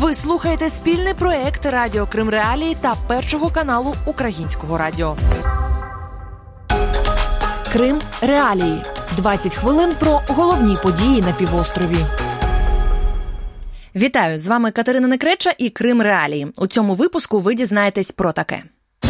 Ви слухаєте спільний проект Радіо Крим Реалії та Першого каналу Українського радіо. Крим Реалії. 20 хвилин про головні події на півострові. Вітаю, з вами Катерина Некреча і Крим Реалії. У цьому випуску ви дізнаєтесь про таке.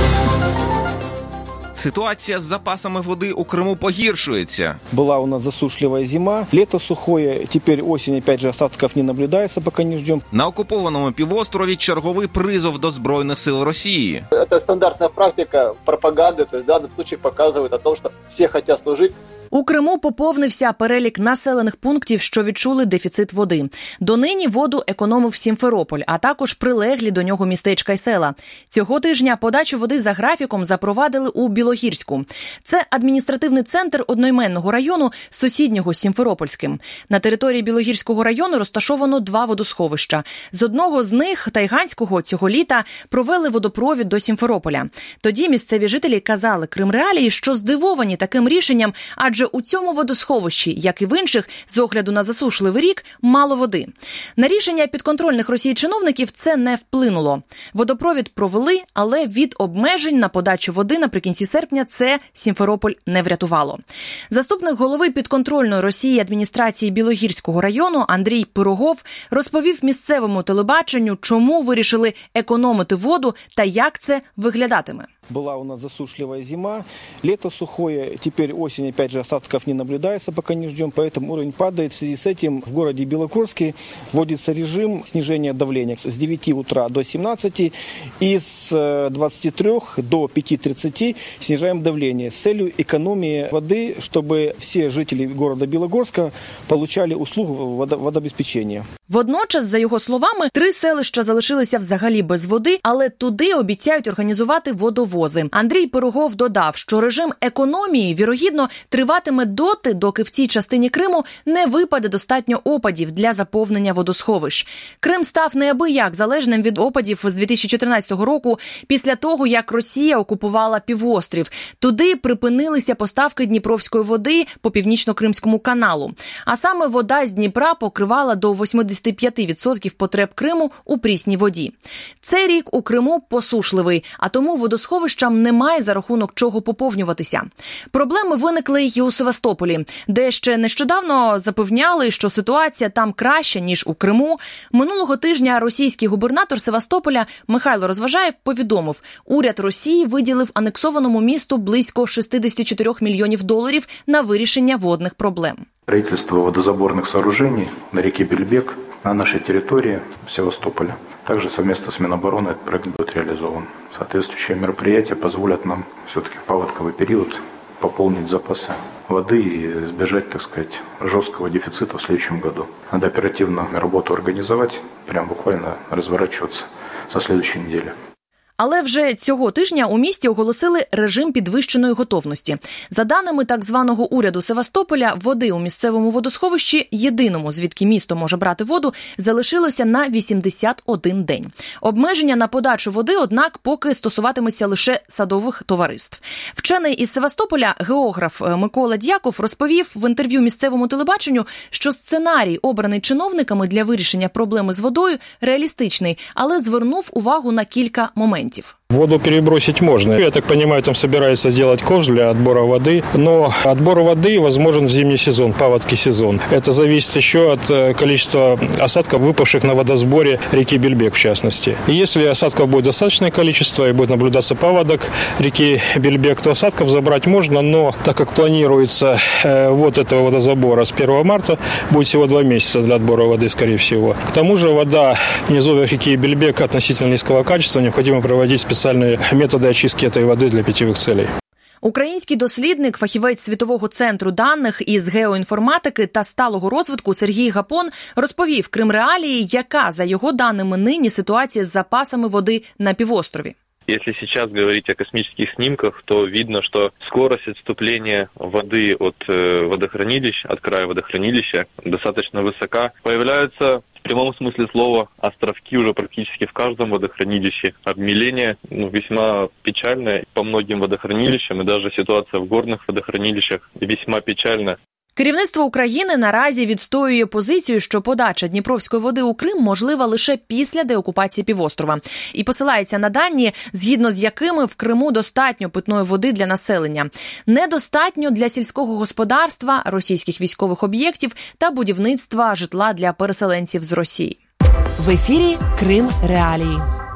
Ситуація з запасами води у Криму погіршується. Была у нас засушливая зима, лето сухое, теперь осень, опять же, осадков не наблюдается, пока не ждем. На окупованому півострові черговий призов до Збройних сил Росії. Это стандартная практика пропаганды, то есть в данном случае показывает о том, что все хотят служить. У Криму поповнився перелік населених пунктів, що відчули дефіцит води. Донині воду економив Сімферополь, а також прилеглі до нього містечка й села. Цього тижня подачу води за графіком запровадили у Білогірську. Це адміністративний центр одноіменного району, сусіднього з Сімферопольським. На території Білогірського району розташовано 2 водосховища. З одного з них, Тайганського, цього літа провели водопровід до Сімферополя. Тоді місцеві жителі казали Крим Реалії, що здивовані таким рішенням, адже у цьому водосховищі, як і в інших, з огляду на засушливий рік, мало води. На рішення підконтрольних Росії чиновників це не вплинуло. Водопровід провели, але від обмежень на подачу води наприкінці серпня це Сімферополь не врятувало. Заступник голови підконтрольної Росії адміністрації Білогірського району Андрій Пирогов розповів місцевому телебаченню, чому вирішили економити воду та як це виглядатиме. Была у нас засушливая зима, лето сухое, теперь осень, опять же, осадков не наблюдается, пока не ждем, поэтому уровень падает. В связи с этим в городе Белогорске вводится режим снижения давления с 9 утра до 17 и с 23 до 5:30 снижаем давление с целью экономии воды, чтобы все жители города Белогорска получали услугу водообеспечения. Водночас, за його словами, 3 селища залишилися взагалі без води, але туди обіцяють організувати водовози. Андрій Пирогов додав, що режим економії, вірогідно, триватиме доти, доки в цій частині Криму не випаде достатньо опадів для заповнення водосховищ. Крим став неабияк залежним від опадів з 2014 року, після того, як Росія окупувала півострів. Туди припинилися поставки дніпровської води по Північно-Кримському каналу. А саме вода з Дніпра покривала до 85% потреб Криму у прісній воді. Цей рік у Криму посушливий, а тому водосховищам немає за рахунок чого поповнюватися. Проблеми виникли й у Севастополі, де ще нещодавно запевняли, що ситуація там краща, ніж у Криму. Минулого тижня російський губернатор Севастополя Михайло Розважаєв повідомив, уряд Росії виділив анексованому місту близько $64 мільйонів на вирішення водних проблем. Строительство водозаборных сооружений на реке Бельбек на нашей территории Севастополя. Также совместно с Минобороны этот проект будет реализован. Соответствующие мероприятия позволят нам все-таки в паводковый период пополнить запасы воды и избежать, так сказать, жесткого дефицита в следующем году. Надо оперативно работу организовать, прям буквально разворачиваться со следующей недели. Але вже цього тижня у місті оголосили режим підвищеної готовності. За даними так званого уряду Севастополя, води у місцевому водосховищі, єдиному, звідки місто може брати воду, залишилося на 81 день. Обмеження на подачу води, однак, поки стосуватиметься лише садових товариств. Вчений із Севастополя, географ Микола Дьяков, розповів в інтерв'ю місцевому телебаченню, що сценарій, обраний чиновниками для вирішення проблеми з водою, реалістичний, але звернув увагу на кілька моментів. Воду перебросить можно. Я так понимаю, там собирается делать ковш для отбора воды. Но отбор воды возможен в зимний сезон, паводский сезон. Это зависит еще от количества осадков, выпавших на водосборе реки Бельбек, в частности. И если осадков будет достаточное количество и будет наблюдаться паводок реки Бельбек, то осадков забрать можно, но так как планируется вот этого водозабора с 1 марта, будет всего 2 месяца для отбора воды, скорее всего. К тому же вода в низовьях реки Бельбек относительно низкого качества, необходимо проводить специальные методи очистки цієї води для питьових цілей. Український дослідник, фахівець Світового центру даних із геоінформатики та сталого розвитку Сергій Гапон розповів Крим Реалії, яка, за його даними, нині ситуація з запасами води на півострові. Если сейчас говорить о космических снимках, то видно, что скорость отступления воды от водохранилищ, от края водохранилища достаточно высока. Появляются в прямом смысле слова островки уже практически в каждом водохранилище. Обмеление весьма печальное по многим водохранилищам, и даже ситуация в горных водохранилищах весьма печальна. Керівництво України наразі відстоює позицію, що подача Дніпровської води у Крим можлива лише після деокупації півострова. І посилається на дані, згідно з якими в Криму достатньо питної води для населення. Недостатньо для сільського господарства, російських військових об'єктів та будівництва житла для переселенців з Росії. В ефірі Крим Реалії.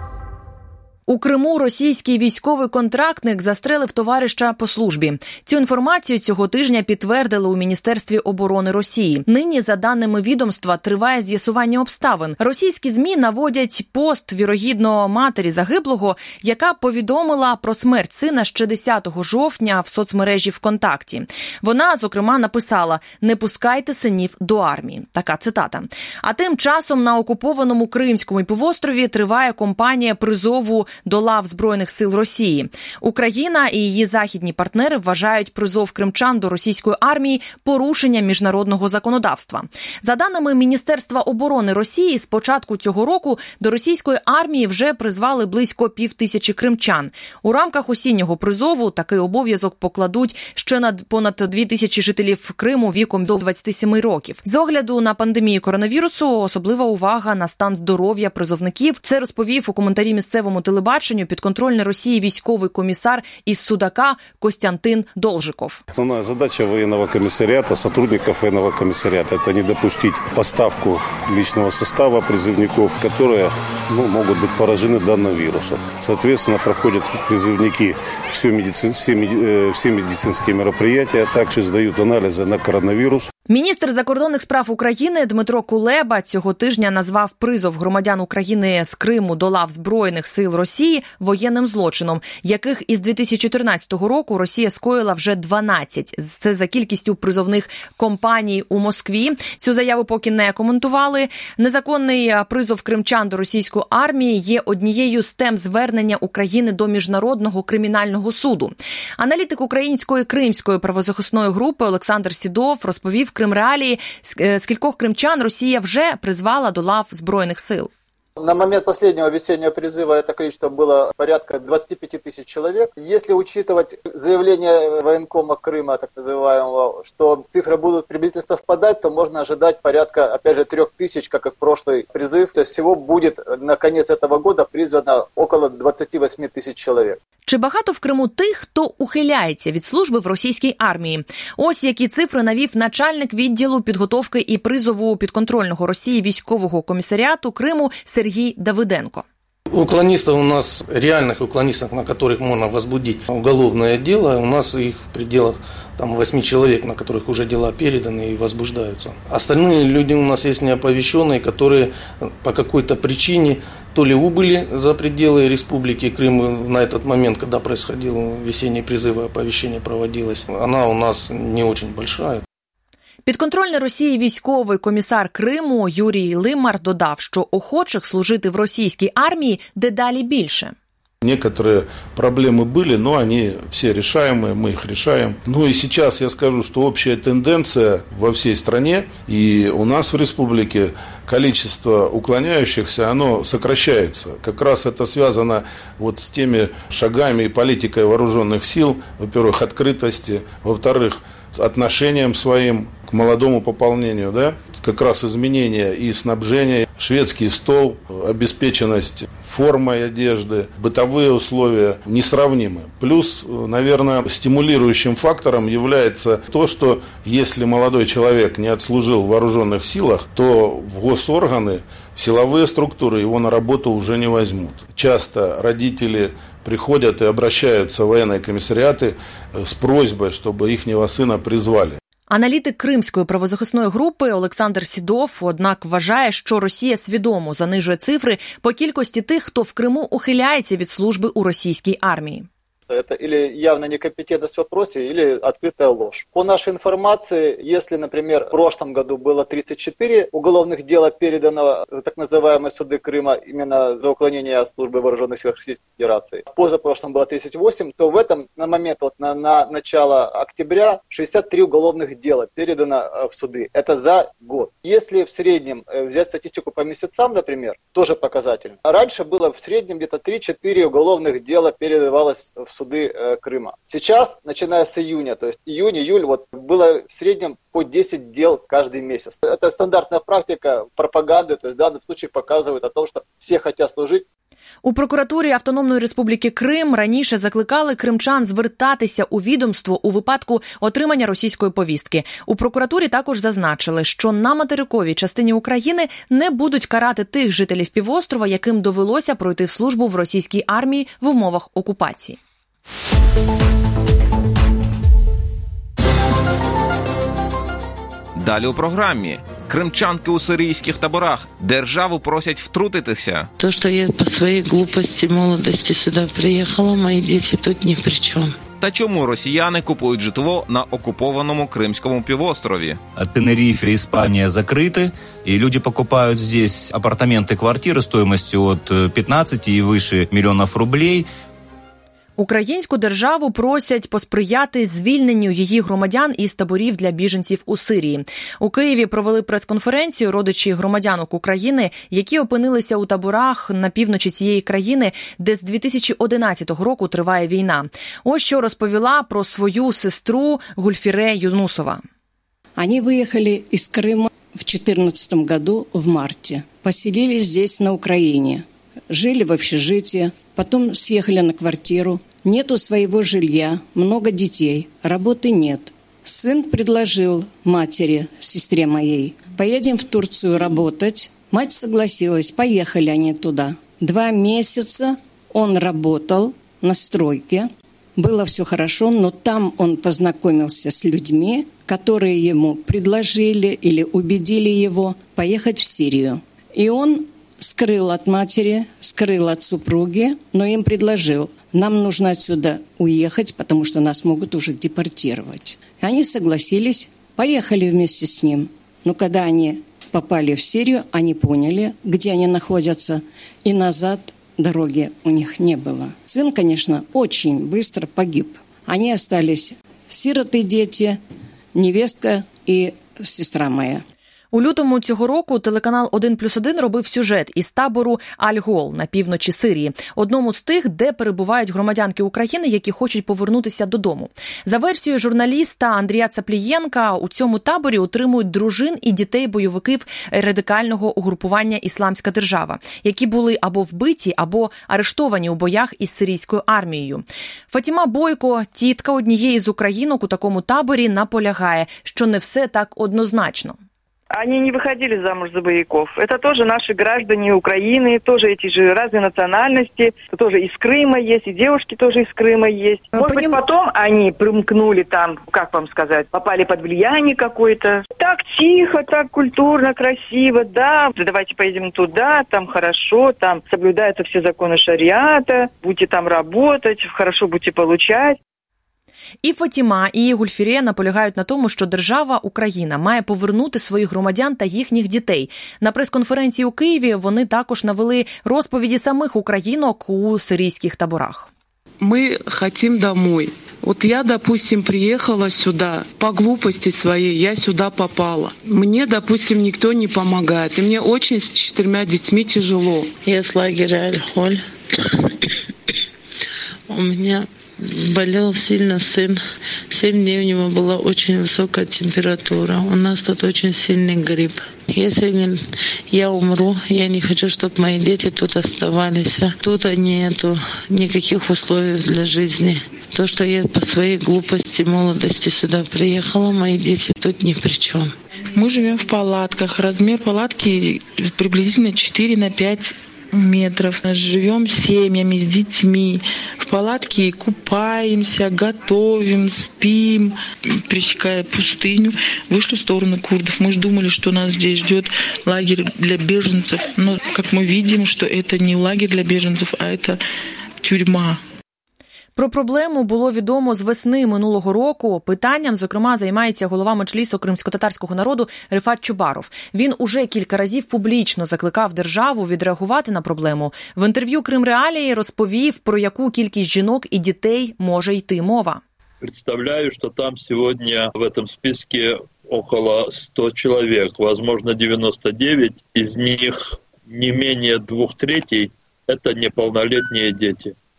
У Криму російський військовий контрактник застрелив товариша по службі. Цю інформацію цього тижня підтвердили у Міністерстві оборони Росії. Niні, за даними відомства, триває з'ясування обставин. Російські ЗМІ наводять пост, вірогідно, матері загиблого, яка повідомила про смерть сина ще 10 жовтня в соцмережі ВКонтакті. Вона, зокрема, написала «Не пускайте синів до армії». Така цитата. А тим часом на окупованому Кримському півострові триває кампанія призову до лав Збройних сил Росії. Україна і її західні партнери вважають призов кримчан до російської армії порушенням міжнародного законодавства. За даними Міністерства оборони Росії, з початку цього року до російської армії вже призвали близько 5000 кримчан. У рамках осіннього призову такий обов'язок покладуть ще на понад 2000 жителів Криму віком до 27 років. З огляду на пандемію коронавірусу особлива увага на стан здоров'я призовників. Це розповів у коментарі місцевому телебаченню підконтрольний Росії військовий комісар із Судака Костянтин Должиков. Основная задача военного комиссариата, сотрудников военного комиссариата, это не допустить поставку личного состава призывников, которые могут быть поражены данным вирусом. Соответственно, проходят призывники все медицинские мероприятия, также сдают анализы на коронавирус. Міністр закордонних справ України Дмитро Кулеба цього тижня назвав призов громадян України з Криму до лав Збройних сил Росії воєнним злочином, яких із 2014 року Росія скоїла вже 12. Це за кількістю призовних компаній у Москві. Цю заяву поки не коментували. Незаконний призов кримчан до російської армії є однією з тем звернення України до Міжнародного кримінального суду. Аналітик української кримської правозахисної групи Олександр Сідов розповів Крим Реалії, скількох кримчан Росія вже призвала до лав Збройних сил. На момент последнего весеннего призыва это количество было порядка 25 тысяч человек. Если учитывать заявление военкома Крыма, так называемого, что цифры будут приблизительно совпадать, то можно ожидать порядка, опять же, 3000, как и в прошлый призыв. То есть всего будет на конец этого года призвано около 28 тысяч человек. Чи багато в Криму тих, хто ухиляється від служби в російській армії? Ось які цифри навів начальник відділу підготовки і призову підконтрольного Росії військового комісаріату Криму Сергій Давиденко. Уклонистов у нас, реальных уклонистов, на которых можно возбудить уголовное дело, у нас их в пределах 8 человек, на которых уже дела переданы и возбуждаются. Остальные люди у нас есть неоповещенные, которые по какой-то причине то ли убыли за пределы Республики Крым на этот момент, когда происходил весенний призыв и оповещение проводилось. Она у нас не очень большая. Підконтрольний Росії військовий комісар Криму Юрій Лимар додав, що охочих служити в російській армії дедалі більше. Некоторые проблемы были, но они все решаемые, мы их решаем. Ну и сейчас я скажу, что общая тенденция во всей стране и у нас в республике количество уклоняющихся, оно сокращается. Как раз это связано вот с теми шагами и политикой вооруженных сил, во-первых, открытости, во-вторых, отношением своим к молодому пополнению, да, как раз изменения и снабжения, шведский стол, обеспеченность формой одежды, бытовые условия несравнимы. Плюс, наверное, стимулирующим фактором является то, что если молодой человек не отслужил в вооруженных силах, то в госорганы, силовые структуры его на работу уже не возьмут. Часто родители приходят и обращаются в военные комиссариаты с просьбой, чтобы ихнего сына призвали. Аналітик Кримської правозахисної групи Олександр Сідов, однак, вважає, що Росія свідомо занижує цифри по кількості тих, хто в Криму ухиляється від служби у російській армії. Это или явная некомпетентность в вопросе, или открытая ложь. По нашей информации, если, например, в прошлом году было 34 уголовных дела передано в так называемые суды Крыма именно за уклонение от службы в вооруженных силах Российской Федерации, позапрошлом было 38, то в этом на момент на начало октября 63 уголовных дела передано в суды. Это за год. Если в среднем взять статистику по месяцам, например, тоже показательно. Раньше было в среднем где-то 3-4 уголовных дела передавалось в суды Крыма. Сейчас, начиная с июня, то есть июнь-июль, вот было в среднем по 10 дел каждый месяц. Это стандартная практика пропаганды, то есть в данном случае показывает о том, что все хотят служить. У прокуратурі Автономної Республіки Крим раніше закликали кримчан звертатися у відомство у випадку отримання російської повістки. У прокуратурі також зазначили, що на материковій частині України не будуть карати тих жителів півострова, яким довелося пройти службу в російській армії в умовах окупації. Далі у програмі. Кримчанки у сирійських таборах. Державу просять втрутитися. То, что я по своей глупости, молодости сюда приехала, мои дети тут ни при чем. Та чому росіяни купують житло на окупованому Кримському півострові? Тенерифе, Испания закрыты, и люди покупают здесь апартаменты, квартиры стоимостью от 15 и выше миллионов рублей. Українську державу просять посприяти звільненню її громадян із таборів для біженців у Сирії. У Києві провели прес-конференцію родичі громадянок України, які опинилися у таборах на півночі цієї країни, де з 2011 року триває війна. Ось що розповіла про свою сестру Гульфіре Юнусова. Они выехали из Крыма в 2014 году в марте. Поселились здесь, на Украине. Жили в общежитии. Потом съехали на квартиру. Нету своего жилья, много детей, работы нет. Сын предложил матери, сестре моей, поедем в Турцию работать. Мать согласилась, поехали они туда. 2 месяца он работал на стройке. Было все хорошо, но там он познакомился с людьми, которые ему предложили или убедили его поехать в Сирию. И он скрыл от матери, скрыл от супруги, но им предложил, нам нужно отсюда уехать, потому что нас могут уже депортировать. И они согласились, поехали вместе с ним. Но когда они попали в Сирию, они поняли, где они находятся, и назад дороги у них не было. Сын, конечно, очень быстро погиб. Они остались сироты, дети, невестка и сестра моя. У лютому цього року телеканал 1+1 робив сюжет із табору Аль-Гол на півночі Сирії, одному з тих, де перебувають громадянки України, які хочуть повернутися додому. За версією журналіста Андрія Цаплієнка, у цьому таборі утримують дружин і дітей бойовиків радикального угрупування «Ісламська держава», які були або вбиті, або арештовані у боях із сирійською армією. Фатіма Бойко, тітка однієї з українок у такому таборі, наполягає, що не все так однозначно. Они не выходили замуж за боевиков. Это тоже наши граждане Украины, тоже эти же разные национальности, тоже из Крыма есть, и девушки тоже из Крыма есть. Может быть, потом они примкнули там, как вам сказать, попали под влияние какое-то. Так тихо, так культурно, красиво, да, давайте поедем туда, там хорошо, там соблюдаются все законы шариата, будете там работать, хорошо будете получать. І Фатіма, і Гульфіре наполягають на тому, що держава Україна має повернути своїх громадян та їхніх дітей. На прес-конференції у Києві вони також навели розповіді самих українок у сирійських таборах. Мы хотим домой. Вот я, допустим, приехала сюда по глупости своей, я сюда попала. Мне, допустим, никто не помогает. И мне очень с 4 детьми тяжело. Я с лагеря Аль-Голь. У меня болел сильно сын. 7 дней у него была очень высокая температура. У нас тут очень сильный грипп. Если я умру, я не хочу, чтобы мои дети тут оставались. Тут нету никаких условий для жизни. То, что я по своей глупости, молодости сюда приехала, мои дети тут ни при чем. Мы живем в палатках. Размер палатки приблизительно 4x5 метров. Живем семьями, с детьми. В палатке купаемся, готовим, спим, пересекая пустыню. Вышли в сторону курдов. Мы же думали, что нас здесь ждет лагерь для беженцев. Но, как мы видим, что это не лагерь для беженцев, а это тюрьма. Про проблему було відомо з весни минулого року. Питанням, зокрема, займається голова меджлісу кримськотатарського народу Рифат Чубаров. Він уже кілька разів публічно закликав державу відреагувати на проблему. В інтерв'ю «Крим Реалії» розповів, про яку кількість жінок і дітей може йти мова. Представляю, что там сегодня в этом списке около 100 человек, возможно 99, из них не менее 2/3 – это неполнолетние дети.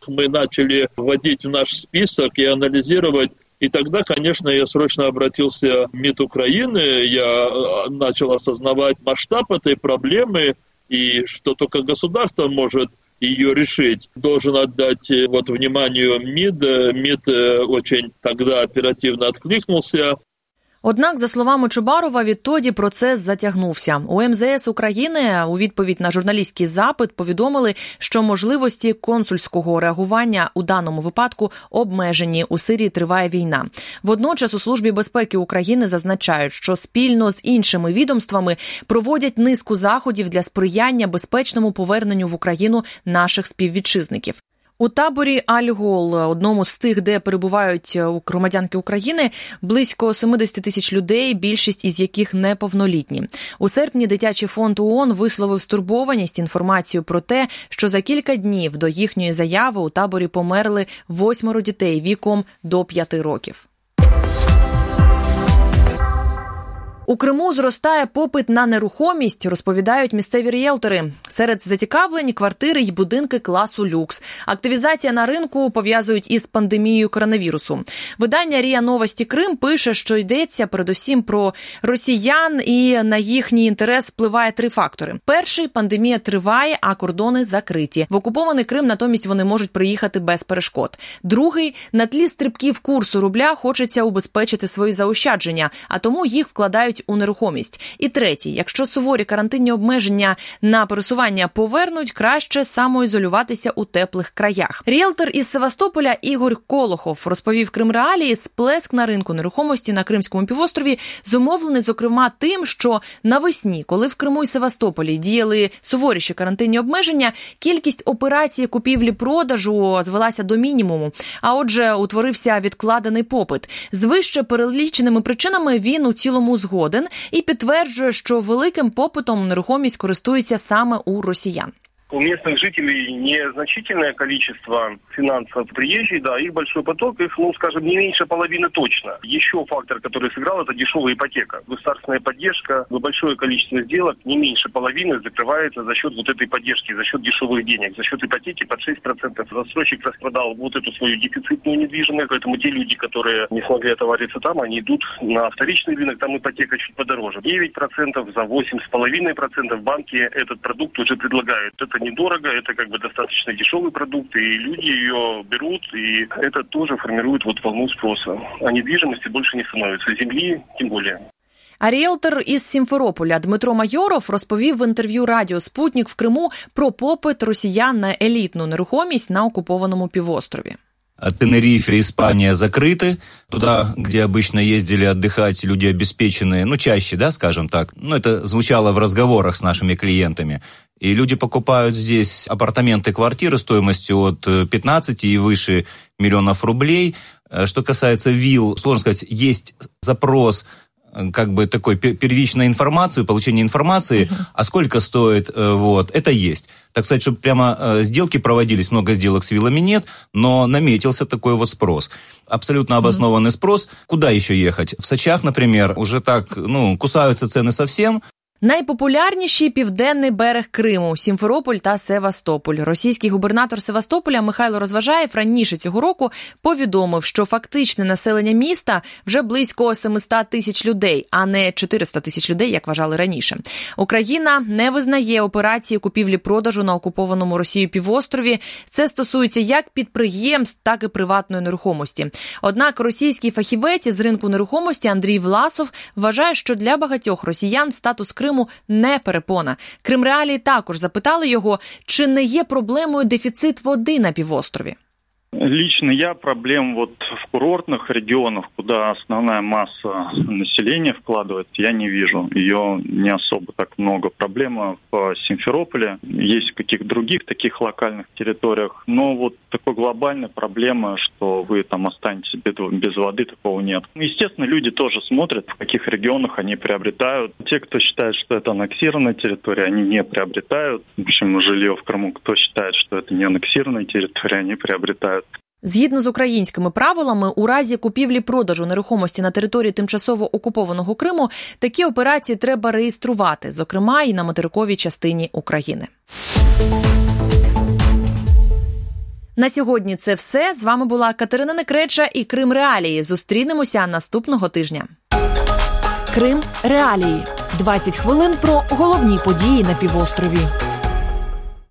Мы начали вводить в наш список и анализировать. И тогда, конечно, я срочно обратился в МИД Украины, я начал осознавать масштаб этой проблемы, и что только государство может ее решить. Должен отдать вниманию МИД. МИД очень тогда оперативно откликнулся. Однак, за словами Чубарова, відтоді процес затягнувся. У МЗС України у відповідь на журналістський запит повідомили, що можливості консульського реагування у даному випадку обмежені. У Сирії триває війна. Водночас у Службі безпеки України зазначають, що спільно з іншими відомствами проводять низку заходів для сприяння безпечному поверненню в Україну наших співвітчизників. У таборі Аль-Гол, одному з тих, де перебувають громадянки України, близько 70 тисяч людей, більшість із яких неповнолітні. У серпні Дитячий фонд ООН висловив стурбованість інформацією про те, що за кілька днів до їхньої заяви у таборі померли 8 дітей віком до 5 років. У Криму зростає попит на нерухомість, розповідають місцеві ріелтори. Серед зацікавлень – квартири й будинки класу люкс. Активізація на ринку пов'язують із пандемією коронавірусу. Видання РІА Новості Крим пише, що йдеться передусім про росіян, і на їхній інтерес впливає 3 фактори. Перший – пандемія триває, а кордони закриті. В окупований Крим натомість вони можуть приїхати без перешкод. Другий – на тлі стрибків курсу рубля хочеться убезпечити свої заощадження, а тому їх вкладають у нерухомість. І третій, якщо суворі карантинні обмеження на пересування повернуть, краще самоізолюватися у теплих краях. Ріелтор із Севастополя Ігор Колохов розповів Кримреалії, сплеск на ринку нерухомості на Кримському півострові зумовлений, зокрема, тим, що навесні, коли в Криму і Севастополі діяли суворіші карантинні обмеження, кількість операцій купівлі-продажу звелася до мінімуму, а отже, утворився відкладений попит. З вище переліченими причинами він у цілому згоден і підтверджує, що великим попитом нерухомість користується саме у росіян. У местных жителей незначительное количество финансов приезжих, да, их большой поток, их, скажем, не меньше половины точно. Еще фактор, который сыграл, это дешевая ипотека. Государственная поддержка, большое количество сделок, не меньше половины закрывается за счет вот этой поддержки, за счет дешевых денег, за счет ипотеки под 6%. Застройщик распродал вот эту свою дефицитную недвижимость, поэтому те люди, которые не смогли отовариться там, они идут на вторичный рынок, там ипотека чуть подороже. 9%, за 8,5% банки этот продукт уже предлагают. Это недорого, это достаточно дешевый продукт, и люди ее берут, и это тоже формирует волну спроса. А недвижимости больше не становится, земли тем более. А ріелтор із Сімферополя Дмитро Майоров розповів в інтерв'ю радіо «Спутник» в Криму про попит росіян на елітну нерухомість на окупованому півострові. Тенерифе, Испания закрыты. Туда, где обычно ездили отдыхать люди обеспеченные, чаще, да, скажем так. Это звучало в разговорах с нашими клиентами. И люди покупают здесь апартаменты, квартиры стоимостью от 15 и выше миллионов рублей. Что касается вилл, сложно сказать, есть запрос такой первичной информации, получения информации, а сколько стоит, это есть. Так сказать, чтобы прямо сделки проводились, много сделок с виллами нет, но наметился такой спрос. Абсолютно обоснованный спрос. Куда еще ехать? В Сочах, например, уже так, кусаются цены совсем. Найпопулярніші – південний берег Криму, Сімферополь та Севастополь. Російський губернатор Севастополя Михайло Розважаєв раніше цього року повідомив, що фактичне населення міста вже близько 700 тисяч людей, а не 400 тисяч людей, як вважали раніше. Україна не визнає операції купівлі-продажу на окупованому Росією півострові. Це стосується як підприємств, так і приватної нерухомості. Однак російський фахівець із ринку нерухомості Андрій Власов вважає, що для багатьох росіян статус Криму не перепона. Кримреалії також запитали його, чи не є проблемою дефіцит води на півострові. Лично я проблем в курортных регионах, куда основная масса населения вкладывает, я не вижу. Ее не особо так много. Проблема в Симферополе, есть в каких-то других таких локальных территориях, но такой глобальной проблемы, что вы там останетесь без воды, такого нет. Естественно, люди тоже смотрят, в каких регионах они приобретают. Те, кто считает, что это аннексированная территория, они не приобретают. В общем, жилье в Крыму, кто считает, что это не аннексированная территория, они приобретают. Згідно з українськими правилами, у разі купівлі-продажу нерухомості на території тимчасово окупованого Криму такі операції треба реєструвати, зокрема і на материковій частині України. На сьогодні це все. З вами була Катерина Некреча і Крим Реалії. Зустрінемося наступного тижня. Крим Реалії. 20 хвилин про головні події на півострові.